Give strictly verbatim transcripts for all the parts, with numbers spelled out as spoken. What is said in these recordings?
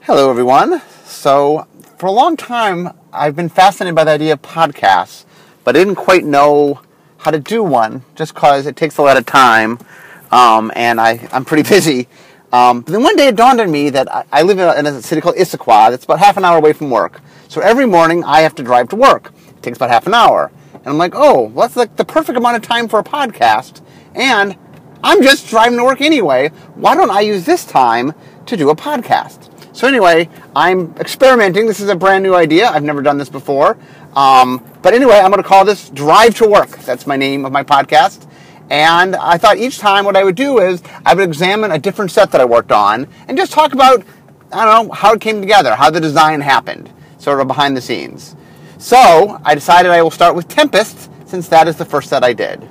Hello, everyone. So, for a long time, I've been fascinated by the idea of podcasts, but I didn't quite know how to do one, just because it takes a lot of time, um, and I, I'm pretty busy. Um, but then one day it dawned on me that I, I live in a, in a city called Issaquah that's about half an hour away from work. So every morning I have to drive to work. It takes about half an hour. And I'm like, oh, well, that's like the perfect amount of time for a podcast, and I'm just driving to work anyway. Why don't I use this time to do a podcast? So anyway, I'm experimenting. This is a brand new idea. I've never done this before. Um, but anyway, I'm going to call this Drive to Work. That's my name of my podcast. And I thought each time what I would do is I would examine a different set that I worked on and just talk about, I don't know, how it came together, how the design happened, sort of behind the scenes. So I decided I will start with Tempest, since that is the first set I did.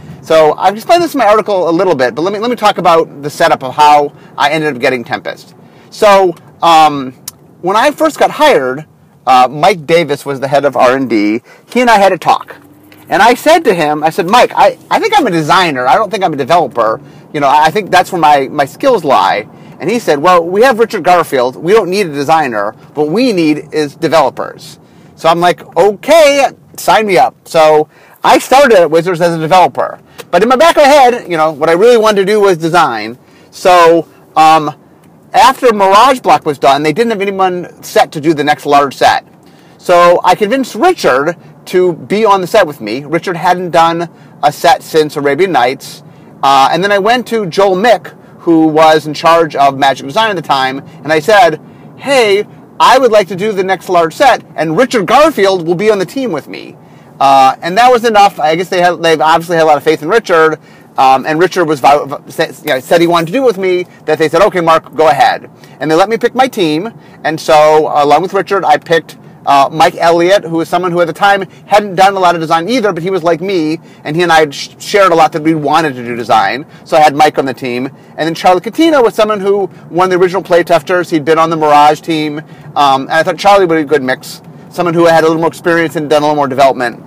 So I've explained this in my article a little bit, but let me let me talk about the setup of how I ended up getting Tempest. So um, when I first got hired, uh, Mike Davis was the head of R and D. He and I had a talk. And I said to him, I said, Mike, I, I think I'm a designer. I don't think I'm a developer. You know, I think that's where my, my skills lie. And he said, well, we have Richard Garfield. We don't need a designer. What we need is developers. So I'm like, okay, sign me up. So I started at Wizards as a developer. But in my back of my head, you know, what I really wanted to do was design. So um, after Mirage Block was done, they didn't have anyone set to do the next large set. So I convinced Richard to be on the set with me. Richard hadn't done a set since Arabian Nights. Uh, and then I went to Joel Mick, who was in charge of Magic Design at the time, and I said, hey, I would like to do the next large set, and Richard Garfield will be on the team with me. Uh, and that was enough. I guess they had, they obviously had a lot of faith in Richard, um, and Richard was you know, said he wanted to do it with me, that they said, okay, Mark, go ahead. And they let me pick my team, and so along with Richard, I picked uh, Mike Elliott, who was someone who at the time hadn't done a lot of design either, but he was like me, and he and I had shared a lot that we wanted to do design, so I had Mike on the team. And then Charlie Catino was someone who won the original Playtefters. He'd been on the Mirage team, um, and I thought Charlie would be a good mix, someone who had a little more experience and done a little more development.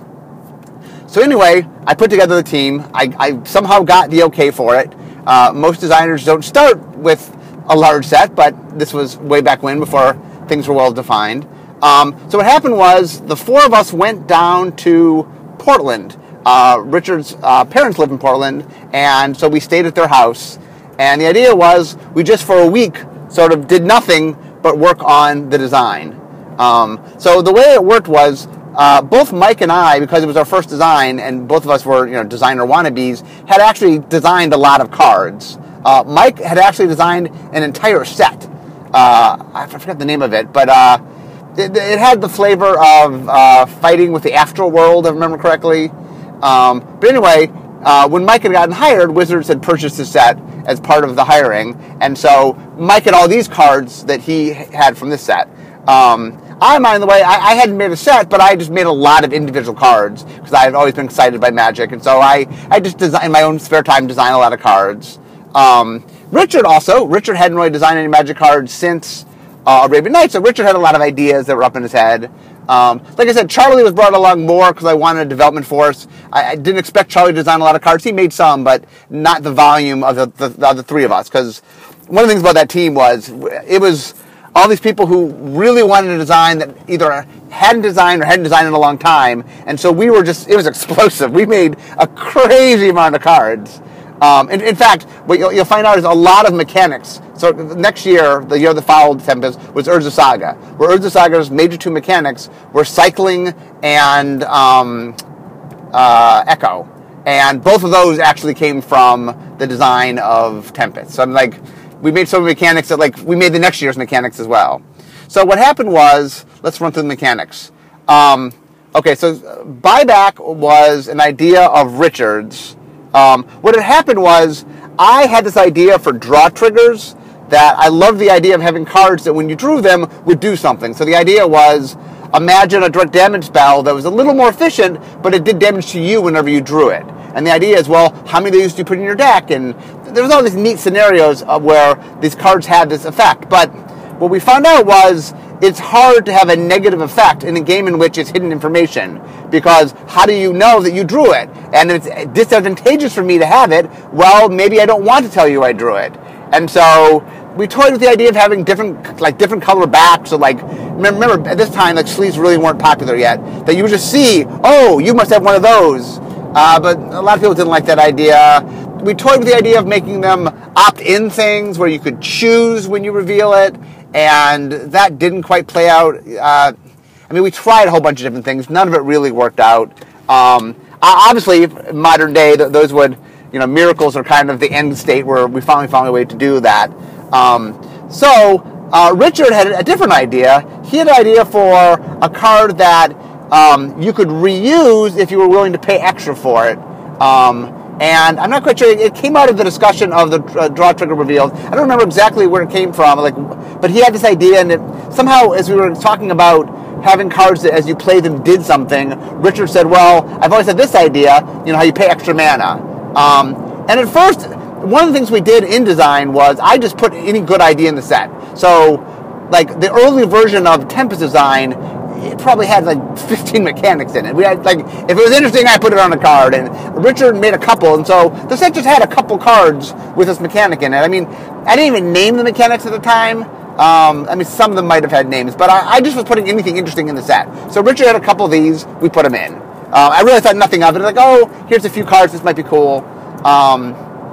So anyway, I put together the team. I, I somehow got the okay for it. Uh, most designers don't start with a large set, but this was way back when, before things were well defined. Um, so what happened was the four of us went down to Portland. Uh, Richard's uh, parents live in Portland, and so we stayed at their house. And the idea was we just for a week sort of did nothing but work on the design. Um, so the way it worked was uh, both Mike and I, because it was our first design, and both of us were you know designer wannabes, had actually designed a lot of cards. Uh, Mike had actually designed an entire set. Uh, I forget the name of it, but uh, it, it had the flavor of uh, fighting with the Astral World, if I remember correctly. Um, but anyway, uh, when Mike had gotten hired, Wizards had purchased the set as part of the hiring, and so Mike had all these cards that he had from this set. Um, I, mind the way, I, I hadn't made a set, but I just made a lot of individual cards because I had always been excited by Magic, and so I, I just design in my own spare time, design a lot of cards. Um, Richard also, Richard hadn't really designed any Magic cards since uh, Arabian Nights, so Richard had a lot of ideas that were up in his head. Um, like I said, Charlie was brought along more because I wanted a development force. I, I didn't expect Charlie to design a lot of cards. He made some, but not the volume of the, the, the other three of us, because one of the things about that team was it was all these people who really wanted to design that either hadn't designed or hadn't designed in a long time, and so we were just, it was explosive. We made a crazy amount of cards. Um, in, in fact, what you'll, you'll find out is a lot of mechanics. So next year, the year that followed Tempest, was Urza Saga, where Urza Saga's major two mechanics were cycling and um, uh, Echo. And both of those actually came from the design of Tempest. So I'm like, we made some mechanics that, like, we made the next year's mechanics as well. So what happened was, let's run through the mechanics. Um, okay, so Buyback was an idea of Richard's. Um, what had happened was, I had this idea for draw triggers that I loved the idea of having cards that when you drew them would do something. So the idea was, imagine a direct damage spell that was a little more efficient, but it did damage to you whenever you drew it. And the idea is, well, how many of these do you put in your deck? And there's all these neat scenarios of where these cards had this effect. But what we found out was it's hard to have a negative effect in a game in which it's hidden information, because how do you know that you drew it? And it's disadvantageous for me to have it. Well, maybe I don't want to tell you I drew it. And so we toyed with the idea of having different, like different color backs. So like, remember at this time, like sleeves really weren't popular yet. That you would just see, oh, you must have one of those. Uh, but a lot of people didn't like that idea. We toyed with the idea of making them opt-in things where you could choose when you reveal it, and that didn't quite play out. Uh, I mean, we tried a whole bunch of different things. None of it really worked out. Um, obviously, modern day, those would, you know, miracles are kind of the end state where we finally found a way to do that. Um, so uh, Richard had a different idea. He had an idea for a card that um, you could reuse if you were willing to pay extra for it. Um, and I'm not quite sure. It came out of the discussion of the uh, draw trigger reveals. I don't remember exactly where it came from. Like, but he had this idea, and it, somehow, as we were talking about having cards that as you play them did something, Richard said, well, I've always had this idea, you know, how you pay extra mana. Um, and at first, one of the things we did in design was I just put any good idea in the set. So, like, the early version of Tempest design, it probably had like fifteen mechanics in it. We had, like, if it was interesting, I put it on a card. And Richard made a couple, and so the set just had a couple cards with this mechanic in it. I mean, I didn't even name the mechanics at the time. Um, I mean, some of them might have had names, but I, I just was putting anything interesting in the set. So Richard had a couple of these, we put them in. Uh, I really thought nothing of it. Like, oh, here's a few cards, this might be cool. Um,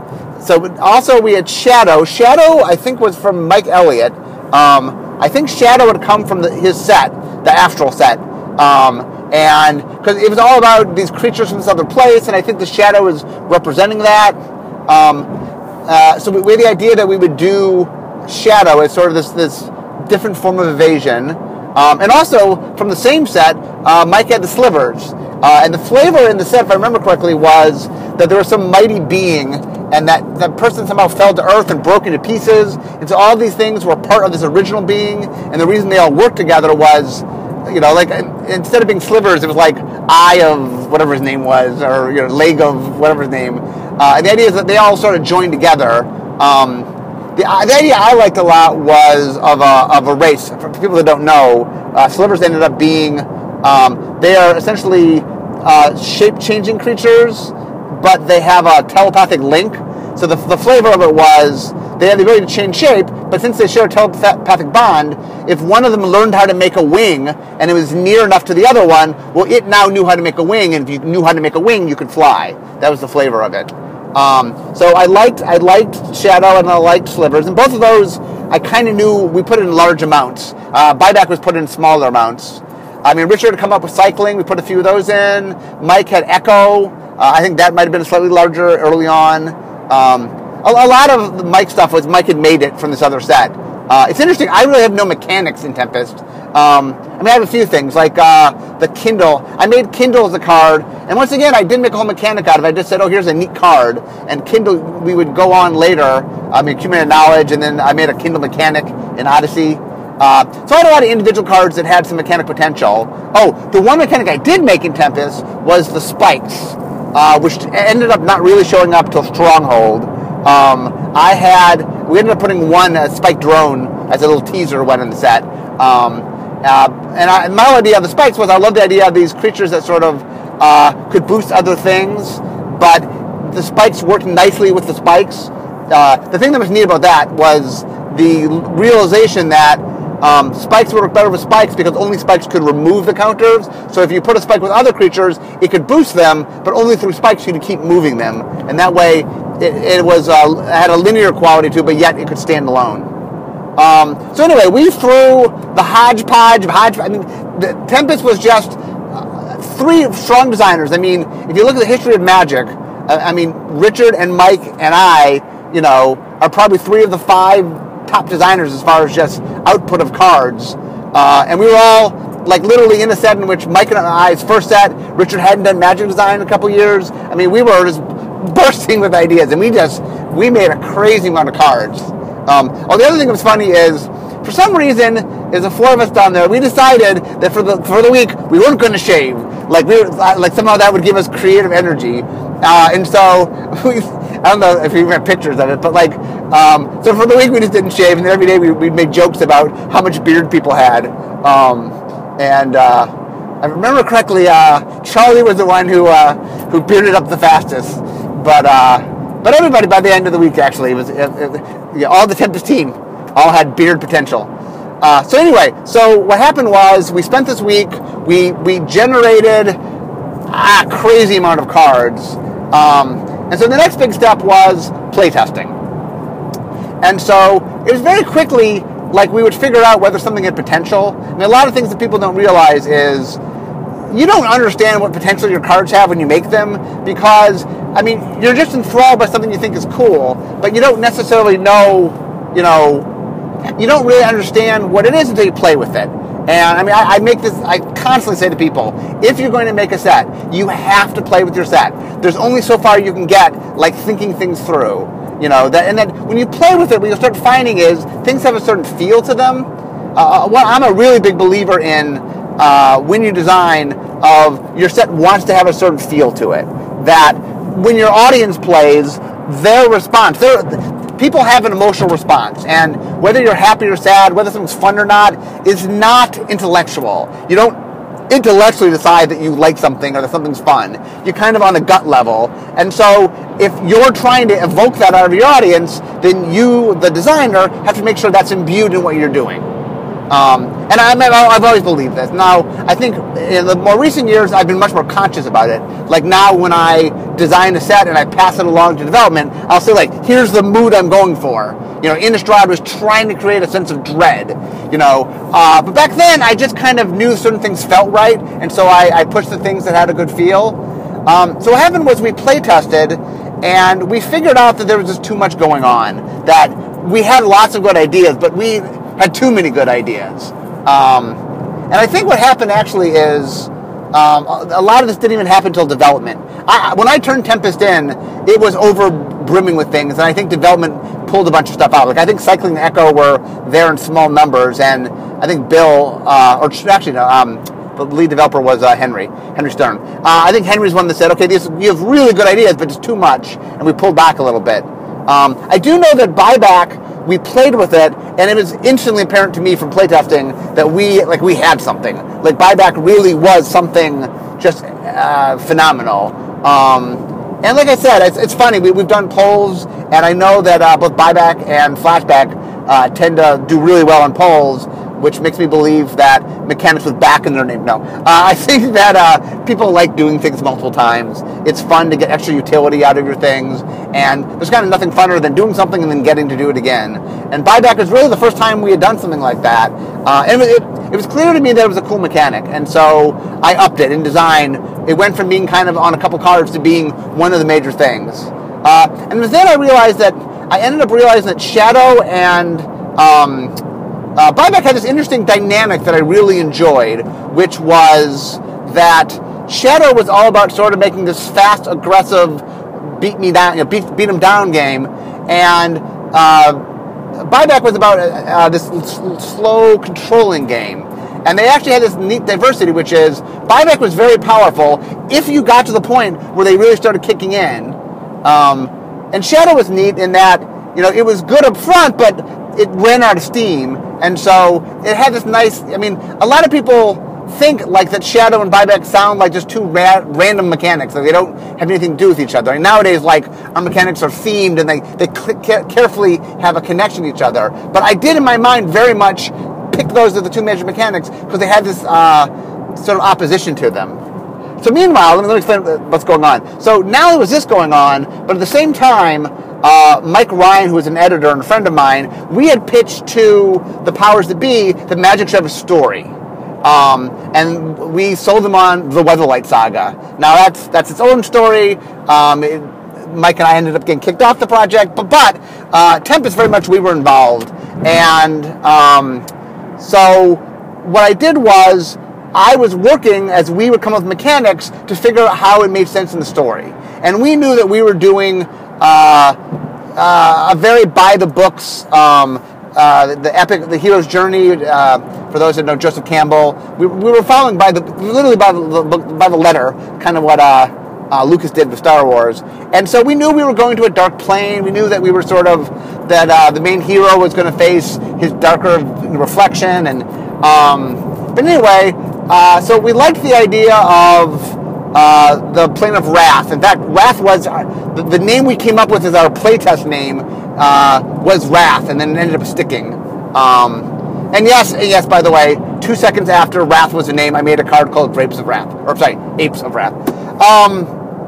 so also we had Shadow. Shadow, I think, was from Mike Elliott. Um, I think Shadow had come from the, his set, the Astral set. Um, and because it was all about these creatures from this other place, and I think the Shadow is representing that. Um, uh, so we, we had the idea that we would do Shadow as sort of this this different form of evasion, um, and also from the same set, uh, Mike had the Slivers, uh, and the flavor in the set, if I remember correctly, was that there was some mighty being, and that that person somehow fell to earth and broke into pieces, and so all these things were part of this original being, and the reason they all worked together was, you know, like instead of being Slivers, it was like eye of whatever his name was, or, you know, leg of whatever his name, uh, and the idea is that they all sort of joined together. Um, The, the idea I liked a lot was of a, of a race. For people that don't know, uh, Slivers ended up being, um, they are essentially uh, shape-changing creatures, but they have a telepathic link. So the, the flavor of it was they had the ability to change shape, but since they share a telepathic bond, if one of them learned how to make a wing, and it was near enough to the other one, well, it now knew how to make a wing, and if you knew how to make a wing, you could fly. That was the flavor of it. Um, so I liked I liked Shadow and I liked Slivers, and both of those I kind of knew we put in large amounts. Uh, Buyback was put in smaller amounts. I mean, Richard had come up with Cycling. We put a few of those in. Mike had Echo. Uh, I think that might have been slightly larger early on. Um, a, a lot of the Mike stuff was Mike had made it from this other set. Uh, it's interesting. I really have no mechanics in Tempest. Um, I mean, I have a few things, like uh, the Kindle. I made Kindle as a card, and once again, I didn't make a whole mechanic out of it. I just said, oh, here's a neat card, and Kindle, we would go on later, I mean, accumulated knowledge, and then I made a Kindle mechanic in Odyssey. Uh, so I had a lot of individual cards that had some mechanic potential. Oh, the one mechanic I did make in Tempest was the spikes, uh, which ended up not really showing up till Stronghold. Um, I had, we ended up putting one uh, spike drone as a little teaser when in the set. Um, uh, and, I, and my idea of the spikes was I loved the idea of these creatures that sort of uh, could boost other things, but the spikes worked nicely with the spikes. Uh, the thing that was neat about that was the realization that um, spikes would work better with spikes because only spikes could remove the counters. So if you put a spike with other creatures, it could boost them, but only through spikes you could keep moving them. And that way, it, it was uh, had a linear quality to it, but yet it could stand alone. Um, so anyway, we threw the hodgepodge of hodgepodge. I mean, the Tempest was just uh, three strong designers. I mean, if you look at the history of Magic, uh, I mean, Richard and Mike and I, you know, are probably three of the five top designers as far as just output of cards. Uh, and we were all, like, literally in a set in which Mike and I's first set, Richard hadn't done Magic design in a couple years. I mean, we were just bursting with ideas, and we just, we made a crazy amount of cards. Um, oh, the other thing that was funny is, for some reason, there's a four of us down there. We decided that for the for the week we weren't going to shave. Like we, were, like somehow that would give us creative energy. Uh, and so we, I don't know if you have pictures of it, but like, um, so for the week we just didn't shave, and then every day we we made jokes about how much beard people had. Um, and uh, I remember correctly, uh, Charlie was the one who uh, who bearded up the fastest, but. Uh, But everybody, by the end of the week, actually, it was it, it, yeah, all the Tempest team all had beard potential. Uh, so anyway, so what happened was we spent this week, we we generated a crazy amount of cards. Um, and so the next big step was playtesting. And so it was very quickly like we would figure out whether something had potential. And a lot of things that people don't realize is you don't understand what potential your cards have when you make them because, I mean, you're just enthralled by something you think is cool, but you don't necessarily know, you know, you don't really understand what it is until you play with it. And I mean, I, I make this, I constantly say to people, if you're going to make a set, you have to play with your set. There's only so far you can get, like thinking things through, you know, that, and then when you play with it, what you'll start finding is things have a certain feel to them. Uh, well, I'm a really big believer in uh, when you design of your set wants to have a certain feel to it. That when your audience plays, their response, their people have an emotional response, and whether you're happy or sad, whether something's fun or not, is not intellectual. You don't intellectually decide that you like something or that something's fun. You're kind of on a gut level. And so if you're trying to evoke that out of your audience, then you, the designer, have to make sure that's imbued in what you're doing. Um, and I, I've always believed this. Now, I think in the more recent years, I've been much more conscious about it. Like now when I design a set and I pass it along to development, I'll say like, here's the mood I'm going for. You know, Innistrad was trying to create a sense of dread, you know. Uh, but back then, I just kind of knew certain things felt right, and so I, I pushed the things that had a good feel. Um, so what happened was we play tested, and we figured out that there was just too much going on, that we had lots of good ideas, but we had too many good ideas. Um, and I think what happened actually is um, a lot of this didn't even happen until development. I, when I turned Tempest in, it was over brimming with things, and I think development pulled a bunch of stuff out. Like I think Cycling Echo were there in small numbers, and I think Bill, uh, or actually no, um, the lead developer was uh, Henry, Henry Stern. Uh, I think Henry's one that said, okay, these, you have really good ideas, but it's too much, and we pulled back a little bit. Um, I do know that Buyback, we played with it, and it was instantly apparent to me from playtesting that we like we had something. Like Buyback really was something just uh, phenomenal. Um, and like I said, it's, it's funny. We, we've done polls, and I know that uh, both Buyback and Flashback uh, tend to do really well on polls, which makes me believe that mechanics with back in their name. No, uh, I think that uh, people like doing things multiple times. It's fun to get extra utility out of your things, and there's kind of nothing funner than doing something and then getting to do it again. And Buyback was really the first time we had done something like that, uh, and it, it was clear to me that it was a cool mechanic, and so I upped it in design. It went from being kind of on a couple cards to being one of the major things. Uh, and it was then I realized that, I ended up realizing that Shadow and um, uh, Buyback had this interesting dynamic that I really enjoyed, which was that Shadow was all about sort of making this fast, aggressive, beat me down, you know, beat beat him down game, and uh, Buyback was about uh, this slow, controlling game. And they actually had this neat diversity, which is Buyback was very powerful if you got to the point where they really started kicking in. Um, and Shadow was neat in that, you know, it was good up front, but it ran out of steam. And so it had this nice, I mean, a lot of people think like that Shadow and Buyback sound like just two ra- random mechanics, that they don't have anything to do with each other. And nowadays, like, our mechanics are themed and they, they cl- carefully have a connection to each other. But I did in my mind very much pick those as the two major mechanics because they had this uh, sort of opposition to them. So meanwhile, let me, let me explain what's going on. So now there was this going on, but at the same time, uh, Mike Ryan, who is an editor and a friend of mine, we had pitched to the powers that be that Magic should have a story. Um, and we sold them on the Weatherlight Saga. Now that's that's its own story. Um, it, Mike and I ended up getting kicked off the project, but, but uh, Tempest very much we were involved. And um, so what I did was I was working as we would come up with mechanics to figure out how it made sense in the story. And we knew that we were doing uh, uh, a very by-the-books, um, uh, the epic, the hero's journey, uh, for those that know Joseph Campbell. We, we were following by the, literally by the, by the letter, kind of what uh, uh, Lucas did with Star Wars. And so we knew we were going to a dark plane. We knew that we were sort of, that uh, the main hero was going to face his darker reflection. And um, But anyway, uh, so we liked the idea of uh, the Plane of Wrath. In fact, Wrath was, uh, the, the name we came up with as our playtest name uh, was Wrath, and then it ended up sticking. Um, and yes, yes. By the way, two seconds after Wrath was a name, I made a card called Grapes of Wrath, or sorry, Apes of Wrath. Um,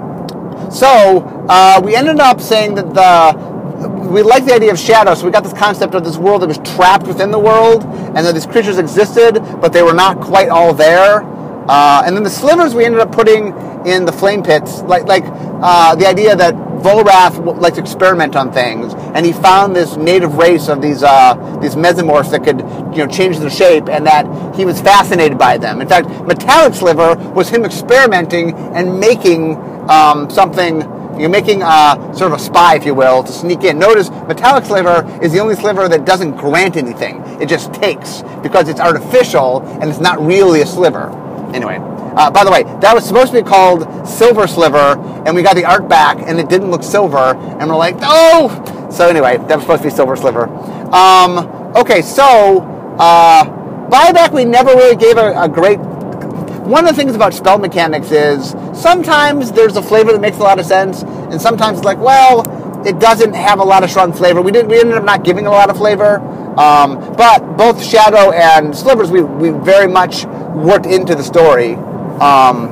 so uh, we ended up saying that the we liked the idea of shadow, so we got this concept of this world that was trapped within the world, and that these creatures existed, but they were not quite all there. Uh, and then the slivers we ended up putting in the flame pits, like like uh, the idea that Volrath likes to experiment on things, and he found this native race of these uh, these mesomorphs that could, you know, change their shape, and that he was fascinated by them. In fact, Metallic Sliver was him experimenting and making um, something. You're making a, sort of a spy, if you will, to sneak in. Notice Metallic Sliver is the only sliver that doesn't grant anything. It just takes, because it's artificial and it's not really a sliver. Anyway, uh, by the way, that was supposed to be called Silver Sliver, and we got the art back, and it didn't look silver, and we're like, oh! So anyway, that was supposed to be Silver Sliver. Um, okay, so, uh, buyback we never really gave a, a great... One of the things about spell mechanics is sometimes there's a flavor that makes a lot of sense, and sometimes it's like, well, it doesn't have a lot of strong flavor. We didn't. We ended up not giving a lot of flavor, um, but both Shadow and Slivers we we very much worked into the story. Um,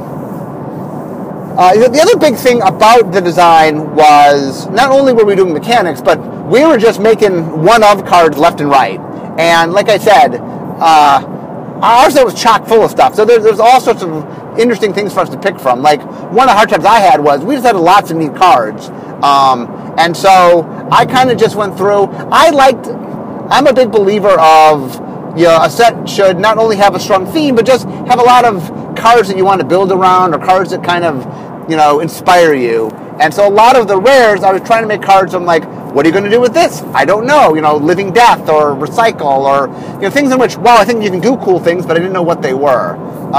uh, the other big thing about the design was not only were we doing mechanics, but we were just making one-of cards left and right. And like I said, uh, ours was chock full of stuff. So there's, there's all sorts of interesting things for us to pick from. Like, one of the hard times I had was we just had lots of neat cards. Um, and so I kind of just went through. I liked, I'm a big believer of, you know, a set should not only have a strong theme, but just have a lot of cards that you want to build around, or cards that kind of, you know, inspire you. And so a lot of the rares, I was trying to make cards. I'm like, what are you going to do with this? I don't know. You know, Living Death or Recycle, or, you know, things in which, well, I think you can do cool things, but I didn't know what they were.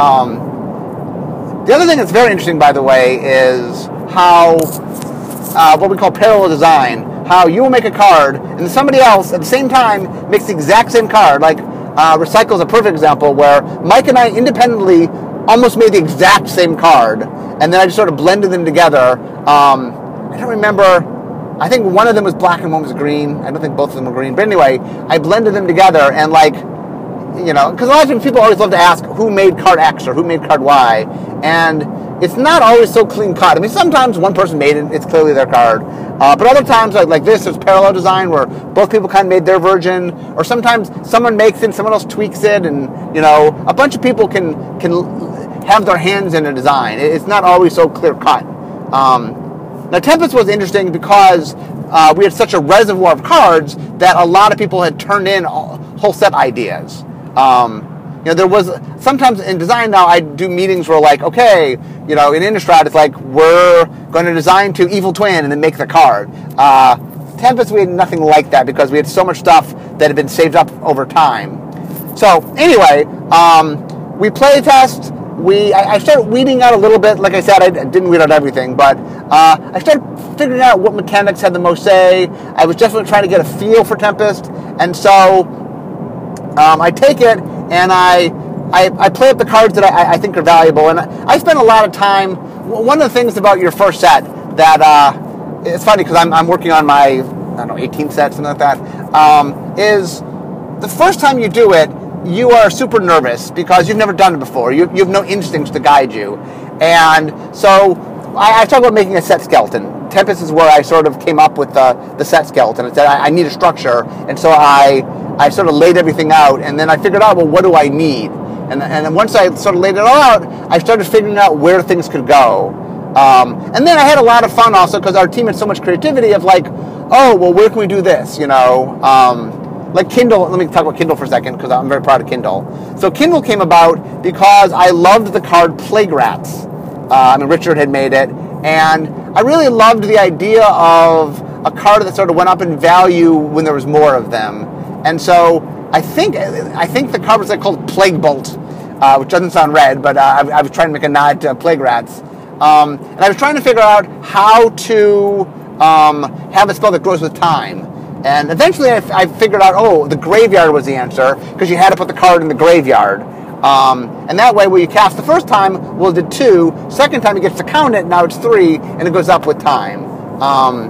Um, the other thing that's very interesting, by the way, is how uh, what we call parallel design. How you will make a card, and somebody else at the same time makes the exact same card. Like uh, Recycle is a perfect example where Mike and I independently almost made the exact same card, and then I just sort of blended them together. Um, I don't remember. I think one of them was black and one was green. I don't think both of them were green. But anyway, I blended them together, and like, you know, because a lot of times people always love to ask who made card X or who made card Y, and it's not always so clean cut. I mean, sometimes one person made it, it's clearly their card. Uh, but other times, like, like this, there's parallel design where both people kind of made their version, or sometimes someone makes it, someone else tweaks it, and, you know, a bunch of people can can have their hands in a design. It's not always so clear cut. Um, Now, Tempest was interesting because uh, we had such a reservoir of cards that a lot of people had turned in whole set ideas. Um, you know, there was sometimes in design now I do meetings where, like, okay, you know, in Innistrad it's like we're going to design to Evil Twin and then make the card. Uh, Tempest, we had nothing like that because we had so much stuff that had been saved up over time. So anyway, um, we play test. We, I, I started weeding out a little bit. Like I said, I didn't weed out everything, but uh, I started figuring out what mechanics had the most say. I was definitely trying to get a feel for Tempest, and so um, I take it and I, I I play up the cards that I, I think are valuable. And I, I spend a lot of time. One of the things about your first set that uh, it's funny because I'm I'm working on my I don't know eighteenth set, something like that. Um, is the first time you do it, you are super nervous because you've never done it before. You, you have no instincts to guide you. And so I, I talk about making a set skeleton. Tempest is where I sort of came up with the, the set skeleton. I said, I, I need a structure. And so I I sort of laid everything out. And then I figured out, well, what do I need? And, and then once I sort of laid it all out, I started figuring out where things could go. Um, and then I had a lot of fun also because our team had so much creativity of like, oh, well, where can we do this? You know, um, Like Kindle, let me talk about Kindle for a second because I'm very proud of Kindle. So Kindle came about because I loved the card Plague Rats. Uh, I mean, Richard had made it, and I really loved the idea of a card that sort of went up in value when there was more of them. And so I think I think the card was like called Plague Bolt, uh, which doesn't sound red, but uh, I, I was trying to make a nod to Plague Rats. Um, and I was trying to figure out how to um, have a spell that grows with time. And eventually I, I figured out, oh, the graveyard was the answer, because you had to put the card in the graveyard. Um, and that way, when you cast the first time, well, it did two. Second time, it gets to count it, now it's three, and it goes up with time. Um,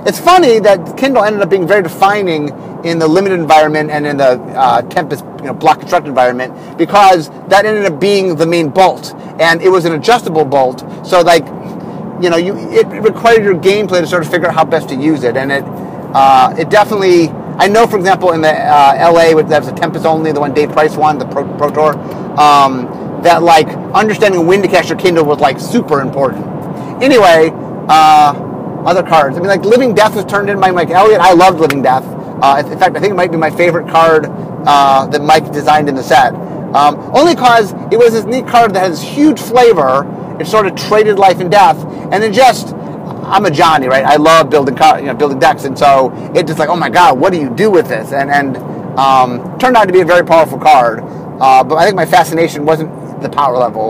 it's funny that Kindle ended up being very defining in the limited environment and in the uh, Tempest, you know, block construct environment, because that ended up being the main bolt, and it was an adjustable bolt. So like, you know, you it required your gameplay to sort of figure out how best to use it, and it uh, it definitely. I know, for example, in the uh, L A, that was a Tempest only, the one Dave Price won, the Pro, Pro Tour, um, that like understanding when to cast your Kindle was like super important. Anyway, uh, other cards. I mean, like Living Death was turned in by Mike Elliott. I loved Living Death. Uh, in fact, I think it might be my favorite card uh, that Mike designed in the set. Um, only because it was this neat card that has huge flavor. It sort of traded life and death, and then just, I'm a Johnny, right? I love building, you know, building decks, and so it just like, oh my god, what do you do with this? And and um, turned out to be a very powerful card. Uh, but I think my fascination wasn't the power level.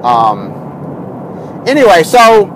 Um, anyway, so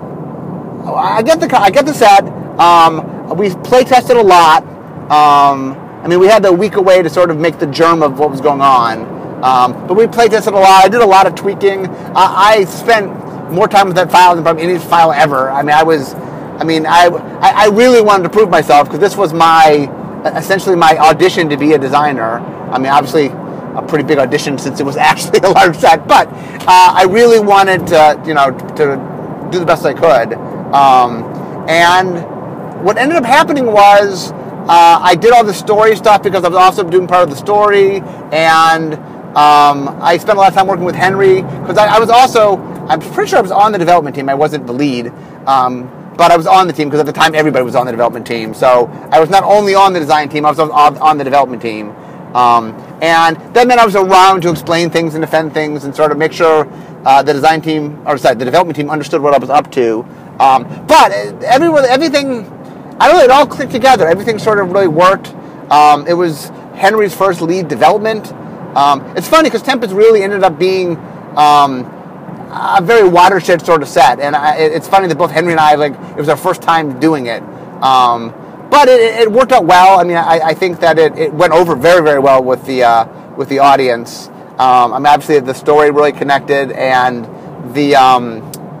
I get the I get the set. Um, we play tested a lot. Um, I mean, we had the week away to sort of make the germ of what was going on. Um, but we play tested a lot. I did a lot of tweaking. Uh, I spent more time with that file than probably any file ever. I mean, I was, I mean, I I really wanted to prove myself, because this was my, essentially my audition to be a designer. I mean, obviously a pretty big audition since it was actually a large set, but uh, I really wanted to, you know, to do the best I could. Um, and what ended up happening was uh, I did all the story stuff because I was also doing part of the story, and um, I spent a lot of time working with Henry, because I, I was also, I'm pretty sure I was on the development team. I wasn't the lead, um, but I was on the team because at the time everybody was on the development team. So I was not only on the design team, I was on, on the development team. Um, and that meant I was around to explain things and defend things and sort of make sure uh, the design team, or sorry, the development team understood what I was up to. Um, but everyone, everything, I don't know, it all clicked together. Everything sort of really worked. Um, it was Henry's first lead development. Um, it's funny because Tempest really ended up being um, a very watershed sort of set, and I, it's funny that both Henry and I, like, it was our first time doing it. Um, but it, it worked out well. I mean, I, I think that it, it went over very, very well with the uh, with the audience. Um, I mean, obviously the story really connected, and the um,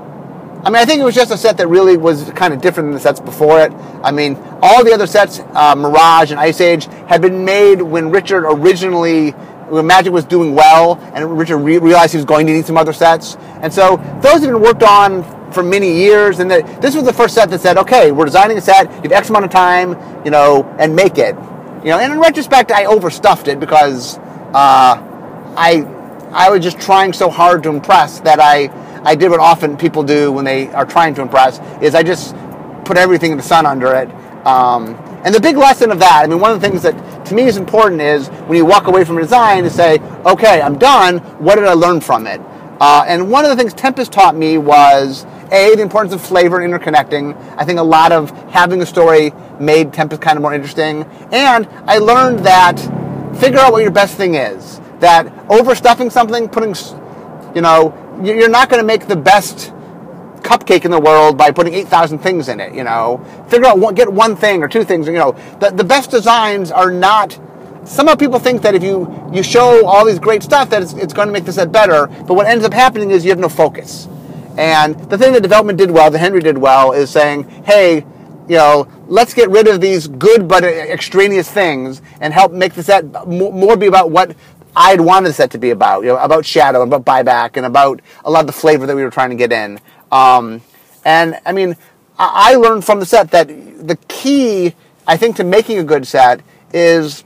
I mean, I think it was just a set that really was kind of different than the sets before it. I mean, all the other sets, uh, Mirage and Ice Age, had been made when Richard originally, when Magic was doing well, and Richard re- realized he was going to need some other sets. And so those have been worked on for many years, and the, this was the first set that said, okay, we're designing a set, you have X amount of time, you know, and make it. You know, and in retrospect, I overstuffed it because uh, I I was just trying so hard to impress that I, I did what often people do when they are trying to impress, is I just put everything in the sun under it. Um, and the big lesson of that, I mean, one of the things that to me is important is when you walk away from a design to say, okay, I'm done, what did I learn from it? Uh, and one of the things Tempest taught me was, A, the importance of flavor and interconnecting. I think a lot of having a story made Tempest kind of more interesting. And I learned that figure out what your best thing is. That overstuffing something, putting, you know, you're not going to make the best cupcake in the world by putting eight thousand things in it, you know. Figure out, one, get one thing or two things, you know. The, the best designs are not, somehow people think that if you, you show all these great stuff that it's, it's going to make the set better, but what ends up happening is you have no focus. And the thing that development did well, that Henry did well, is saying, hey, you know, let's get rid of these good but extraneous things and help make the set more be about what I'd wanted the set to be about, you know, about Shadow, about Buyback, and about a lot of the flavor that we were trying to get in. Um, and, I mean, I learned from the set that the key, I think, to making a good set is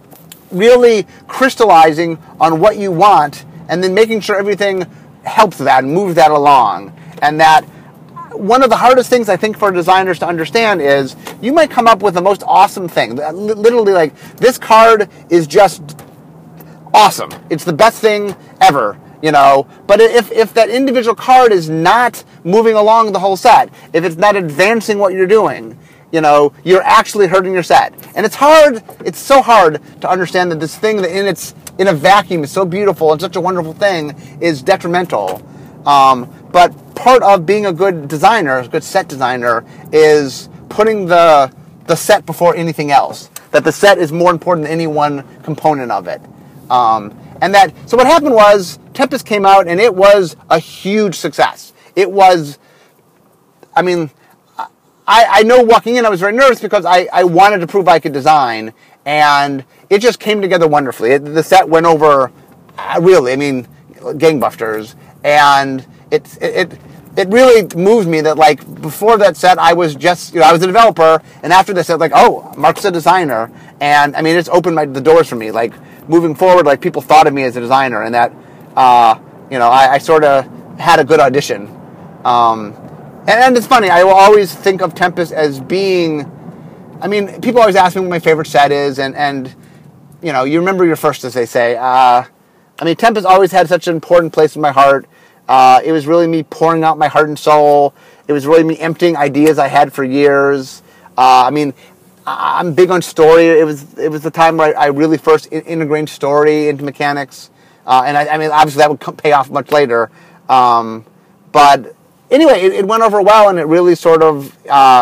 really crystallizing on what you want and then making sure everything helps that and moves that along. And that one of the hardest things, I think, for designers to understand is you might come up with the most awesome thing. Literally, like, this card is just awesome. It's the best thing ever, you know. But if if that individual card is not moving along the whole set, if it's not advancing what you're doing, you know, you're actually hurting your set. And it's hard, it's so hard to understand that this thing that in its in a vacuum is so beautiful and such a wonderful thing is detrimental. Um, but part of being a good designer, a good set designer, is putting the the set before anything else. That the set is more important than any one component of it. Um, and that, so what happened was, Tempest came out and it was a huge success. It was, I mean, I, I know walking in I was very nervous because I, I wanted to prove I could design, and it just came together wonderfully. It, the set went over, uh, really, I mean, gangbusters, and it, it, it, it really moved me that, like, before that set, I was just, you know, I was a developer, and after the set, like, oh, Mark's a designer, and, I mean, it's opened my, the doors for me. Like, moving forward, like, people thought of me as a designer, and that, uh, you know, I, I sort of had a good audition. Um, and, and it's funny, I will always think of Tempest as being, I mean, people always ask me what my favorite set is, and, and you know, you remember your first, as they say. Uh, I mean, Tempest always had such an important place in my heart. Uh, it was really me pouring out my heart and soul. It was really me emptying ideas I had for years. Uh, I mean, I'm big on story. It was it was the time where I, I really first integrated story into mechanics. Uh, and I, I mean, obviously that would come, pay off much later. Um, but anyway, it, it went over well, and it really sort of uh,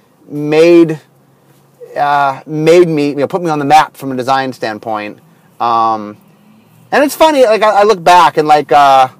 made uh, made me, you know, put me on the map from a design standpoint. Um, and it's funny, like I, I look back and like, uh,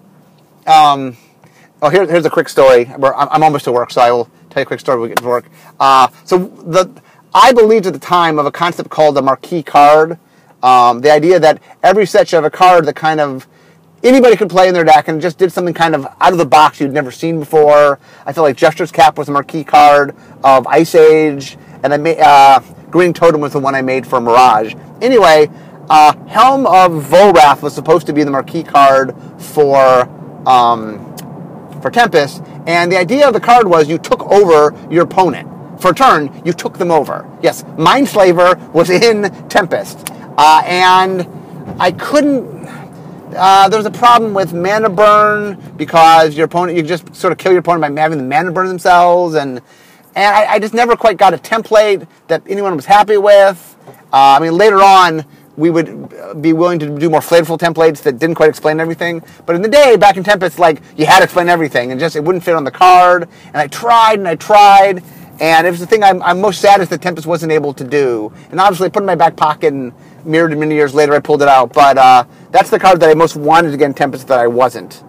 um, oh, here, here's a quick story. Where I'm, I'm almost to work, so I will tell you a quick story when we get to work. Uh, so the I believed at the time of a concept called the marquee card. Um, the idea that every set should have a card that kind of anybody could play in their deck and just did something kind of out of the box you'd never seen before. I felt like Jester's Cap was a marquee card of Ice Age, and I made, uh, Green Totem was the one I made for Mirage. Anyway, uh, Helm of Volrath was supposed to be the marquee card for um, for Tempest, and the idea of the card was you took over your opponent. For a turn, you took them over. Yes, Mindslaver was in Tempest. Uh, and I couldn't, uh, there was a problem with mana burn because your opponent, you just sort of kill your opponent by having the mana burn themselves, and and I, I just never quite got a template that anyone was happy with. Uh, I mean, later on, we would be willing to do more flavorful templates that didn't quite explain everything, but in the day, back in Tempest, like, you had to explain everything, and just, it wouldn't fit on the card, and I tried, and I tried, and it was the thing I'm, I'm most sad is that Tempest wasn't able to do, and obviously I put it in my back pocket, and mirrored many years later, I pulled it out. But uh, that's the card that I most wanted to get in Tempest that I wasn't.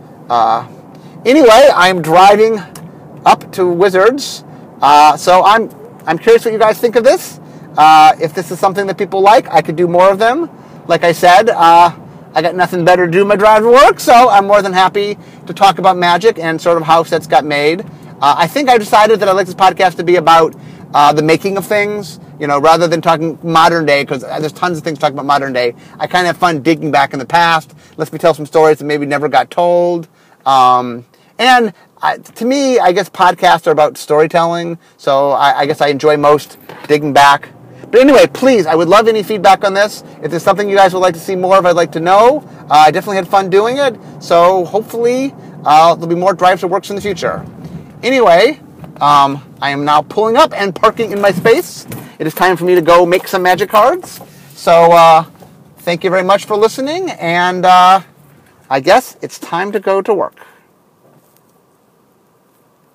Uh, anyway, I'm driving up to Wizards, uh, so I'm I'm curious what you guys think of this. Uh, if this is something that people like, I could do more of them. Like I said, uh, I got nothing better to do in my drive to work, so I'm more than happy to talk about Magic and sort of how sets got made. Uh, I think I decided that I'd like this podcast to be about uh, the making of things. You know, rather than talking modern day, because there's tons of things to talk about modern day, I kind of have fun digging back in the past. Lets me tell some stories that maybe never got told. Um, and I, to me, I guess podcasts are about storytelling, so I, I guess I enjoy most digging back. But anyway, please, I would love any feedback on this. If there's something you guys would like to see more of, I'd like to know. Uh, I definitely had fun doing it, so hopefully uh, therell be more Drives to Works in the future. Anyway, um, I am now pulling up and parking in my space. It is time for me to go make some Magic cards. So, uh, thank you very much for listening, and uh, I guess it's time to go to work.